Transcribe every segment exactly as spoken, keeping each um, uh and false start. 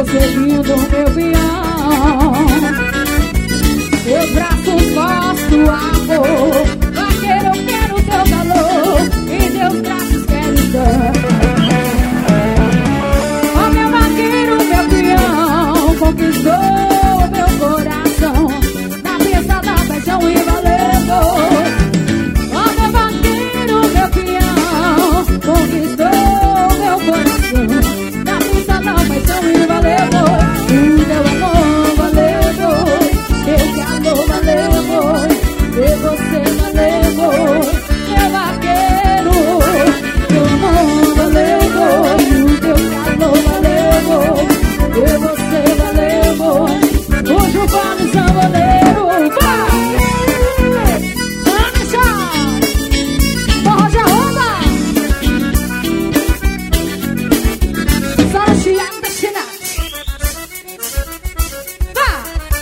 você lindo, meu peão. Meus braços mostram amor. Vaqueiro, eu quero teu calor e teus braços querem dar. Ó meu vaqueiro, meu peão, conquistou meu coração na pista da paixão e valendo. Ó meu vaqueiro, meu peão, conquistou meu coração na pista da paixão e valendo. O teu amor valendo, teu calor valendo, e você valendo, meu vaqueiro. Teu amor valendo, o teu calor valendo, e você valendo. Hoje o Vale São Valério vai! Vamos já! Forró de arroba! Só no chiado da chinate. Vai!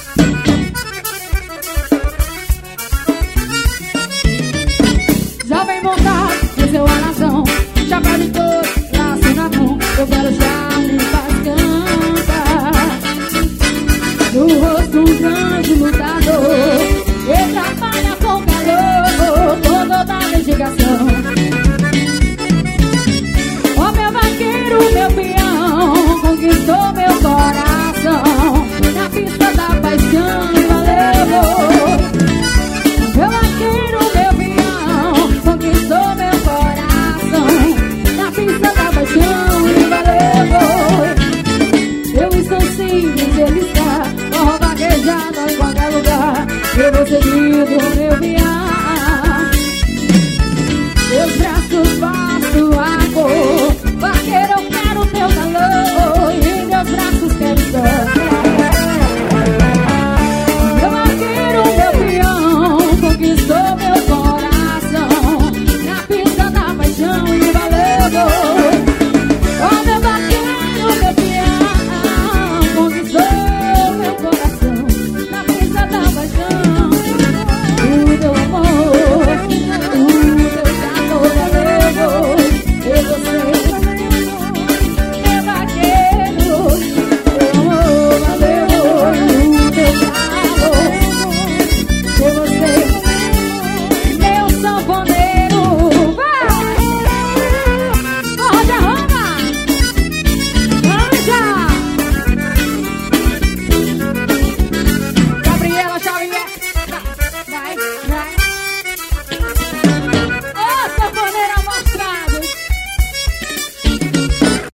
Já vem montar no seu arazão, chapéu de touro, laço na mão. Eu quero já me faz cantar. No rosto um grande lutador, ele trabalha com calor, com toda a dedicação. Ó meu vaqueiro, meu peão, conquistou meu